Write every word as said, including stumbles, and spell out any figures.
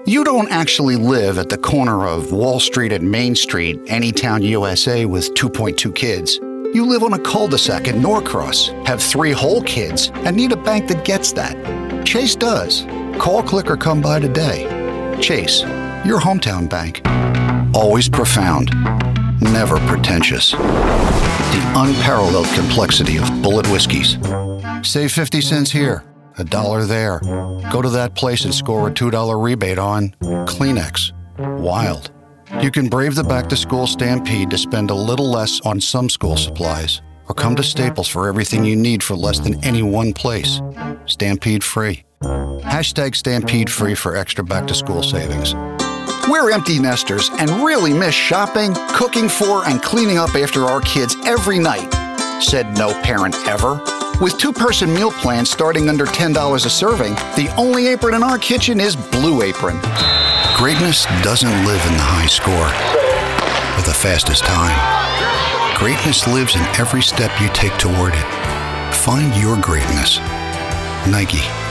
You don't actually live at the corner of Wall Street and Main Street, Anytown, U S A, with two point two kids. You live on a cul-de-sac in Norcross, have three whole kids, and need a bank that gets that. Chase does. Call, click, or come by today. Chase, your hometown bank. Always profound, never pretentious. The unparalleled complexity of bullet whiskeys. Save fifty cents here, a dollar there. Go to that place and score a two dollar rebate on Kleenex. Wild. You can brave the back-to-school stampede to spend a little less on some school supplies, or come to Staples for everything you need for less than any one place. Stampede free. Hashtag Stampede free for extra back-to-school savings. We're empty nesters and really miss shopping, cooking for, and cleaning up after our kids every night. Said no parent ever. With two-person meal plans starting under ten dollars a serving, the only apron in our kitchen is Blue Apron. Greatness doesn't live in the high score or the fastest time. Greatness lives in every step you take toward it. Find your greatness. Nike.